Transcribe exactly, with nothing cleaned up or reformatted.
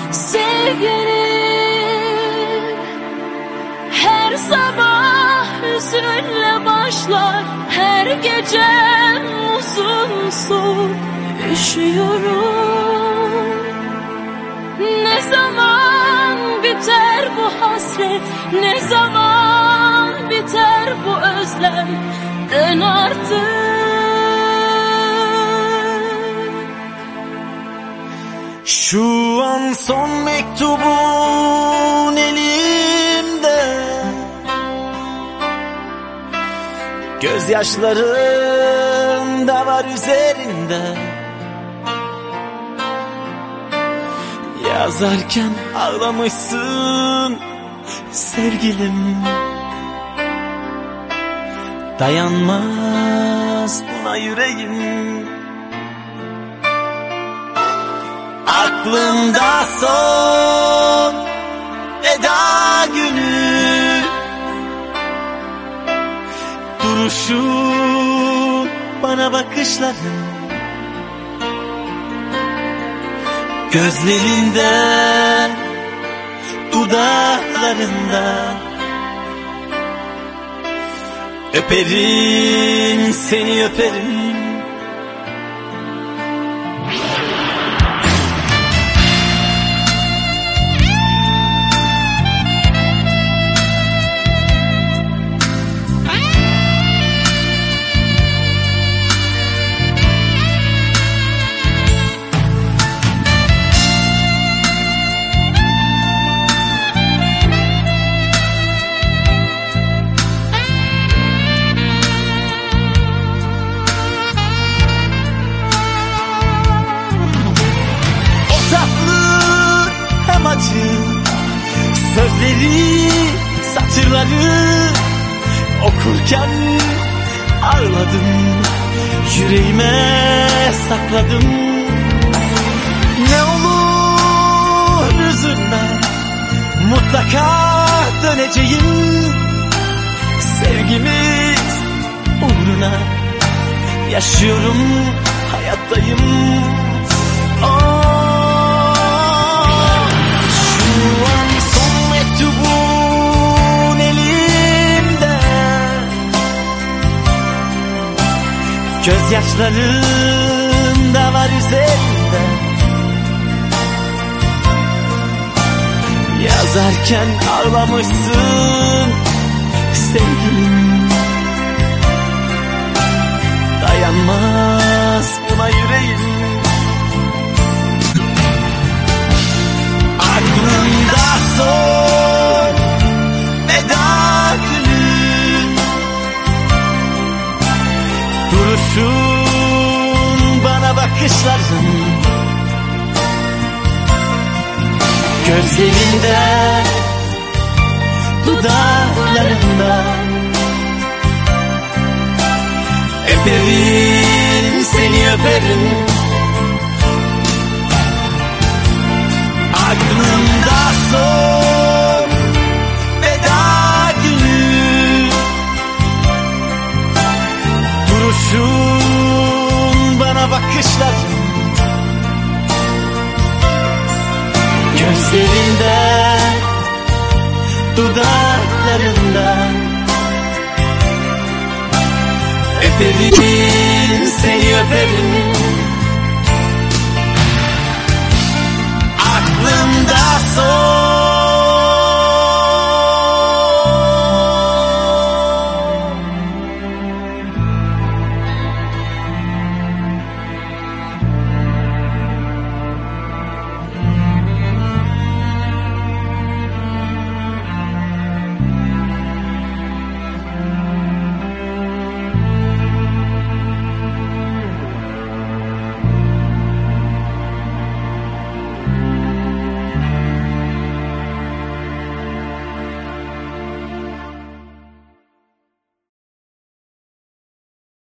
sevgini. Her sabah hüzünle başlar, her gecem uzun soğuk üşüyorum. Ne zaman biter bu hasret, ne zaman biter bu özlem, dön artık. Şu an son mektubun elimde, gözyaşlarım da var üzerinde. Yazarken ağlamışsın sevgilim, dayanmaz buna yüreğim. Aklımda son veda günü, duruşun, bana bakışların, gözlerinden, dudaklarından. Öperim seni, öperim. Sözleri, satırları okurken ağladım, yüreğime sakladım. Ne olur üzülme, mutlaka döneceğim. Sevgimiz uğruna yaşıyorum, hayattayım. Oh. Mektubun elimde, gözyaşlarım da var üzerinde. Yazarken ağlamışsın sevgilim, dayanmaz buna yüreğim. Aklımda son veda günü, duruşun, bana bakışların, gözlerinde, dudaklarında. Öperim seni, öperim. Aklımda son veda günü, duruşun, bana bakışların, gözlerinde, dudaklarında. Öperim seni, öperim.